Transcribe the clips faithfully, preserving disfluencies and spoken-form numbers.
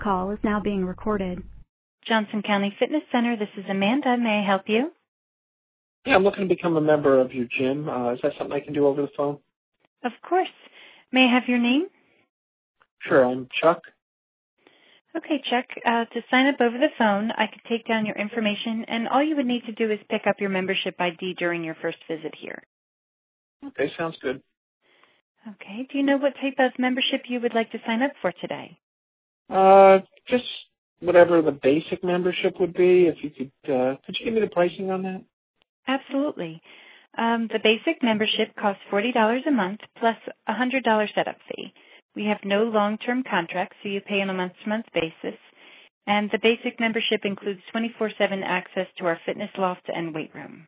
call is now being recorded. Johnson County Fitness Center, this is Amanda. May I help you? Yeah, I'm looking to become a member of your gym. Uh, is that something I can do over the phone? Of course. May I have your name? Sure, I'm Chuck. Okay, Chuck. Uh, to sign up over the phone, I could take down your information, and all you would need to do is pick up your membership I D during your first visit here. Okay, sounds good. Okay. Do you know what type of membership you would like to sign up for today? Uh, just whatever the basic membership would be. If you could, uh, could you give me the pricing on that? Absolutely. Um, the basic membership costs forty dollars a month plus a one hundred dollars setup fee. We have no long-term contracts, so you pay on a month-to-month basis. And the basic membership includes twenty-four seven access to our fitness loft and weight room.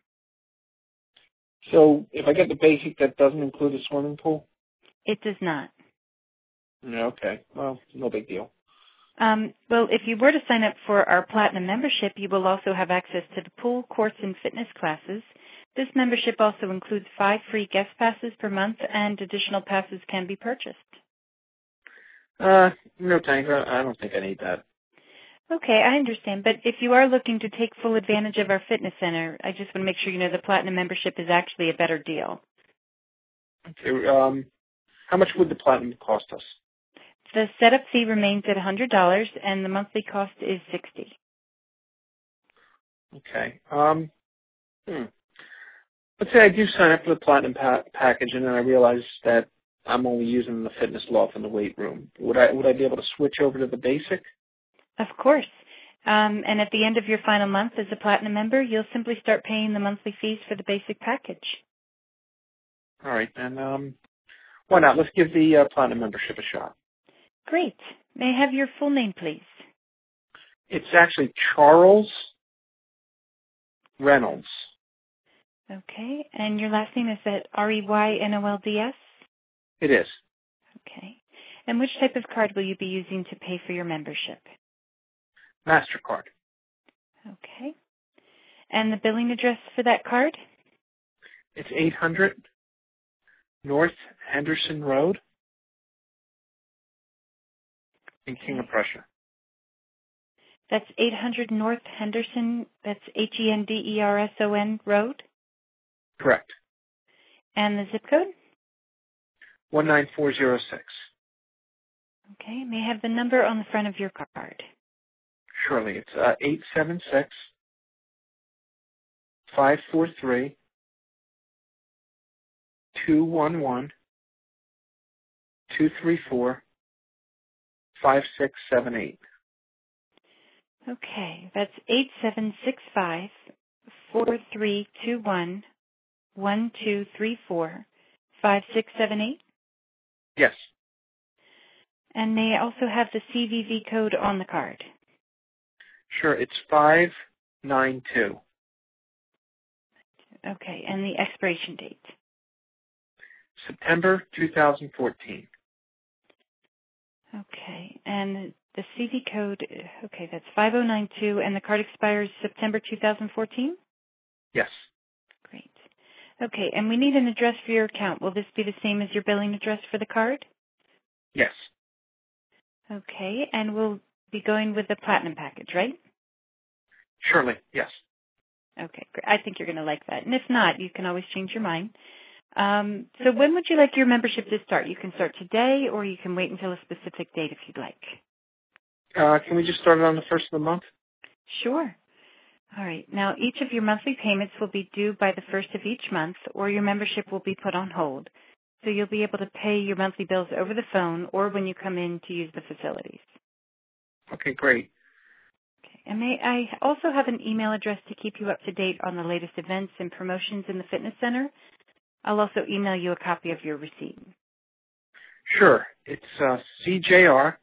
So if I get the basic, that doesn't include a swimming pool? It does not. Yeah, okay. Well, no big deal. Um, well, if you were to sign up for our Platinum membership, you will also have access to the pool, courts, and fitness classes. This membership also includes five free guest passes per month, and additional passes can be purchased. Uh, no thanks. I I don't think I need that. Okay, I understand. But if you are looking to take full advantage of our fitness center, I just want to make sure you know the Platinum membership is actually a better deal. Okay, um, how much would the Platinum cost us? The setup fee remains at one hundred dollars, and the monthly cost is sixty dollars. Okay. Um, hmm. Let's say I do sign up for the Platinum pa- package, and then I realize that I'm only using the fitness loft and the weight room. Would I would I be able to switch over to the basic? Of course. Um, and at the end of your final month as a Platinum member, you'll simply start paying the monthly fees for the basic package. All right, then um, why not? Let's give the uh, Platinum membership a shot. Great. May I have your full name, please? It's actually Charles Reynolds. Okay. And your last name, is that R E Y N O L D S? It is. Okay. And which type of card will you be using to pay for your membership? MasterCard. Okay. And the billing address for that card? It's eight hundred North Henderson Road in King of Prussia. That's eight hundred North Henderson, that's H E N D E R S O N Road? Correct. And the zip code? one nine four zero six. Okay. May I have the number on the front of your card? Surely. It's uh, eight seven six, five four three, two one one, two three four, five six seven eight. Okay. That's eight seven six five, four three two one, one two three four, five six seven eight. Yes. And may I also have the C V V code on the card? Sure. It's five nine two. Okay. And the expiration date? September two thousand fourteen. Okay. And the C V code, okay, that's five oh nine two, and the card expires September two thousand fourteen? Yes. Great. Okay. And we need an address for your account. Will this be the same as your billing address for the card? Yes. Okay. And we'll be going with the Platinum package, right? Surely. Yes. Okay, great. I think you're going to like that. And if not, you can always change your mind. Um, so when would you like your membership to start? You can start today, or you can wait until a specific date if you'd like. Uh, can we just start it on the first of the month? Sure. All right. Now, each of your monthly payments will be due by the first of each month, or your membership will be put on hold. So you'll be able to pay your monthly bills over the phone or when you come in to use the facilities. Okay, great. Okay. And may I also have an email address to keep you up to date on the latest events and promotions in the fitness center? I'll also email you a copy of your receipt. Sure. It's uh, C J R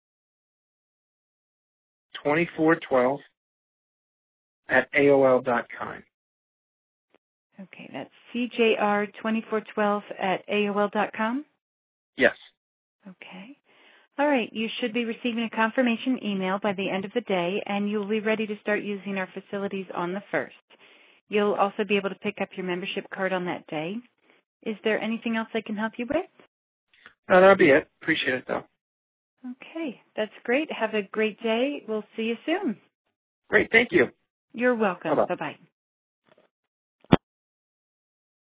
twenty-four twelve at A O L dot com. Okay, that's C J R twenty-four twelve at A O L dot com? Yes. Okay. All right, you should be receiving a confirmation email by the end of the day, and you'll be ready to start using our facilities on the first. You'll also be able to pick up your membership card on that day. Is there anything else I can help you with? No, that'll be it. Appreciate it, though. Okay, that's great. Have a great day. We'll see you soon. Great. Thank you. You're welcome. Bye-bye. Bye-bye.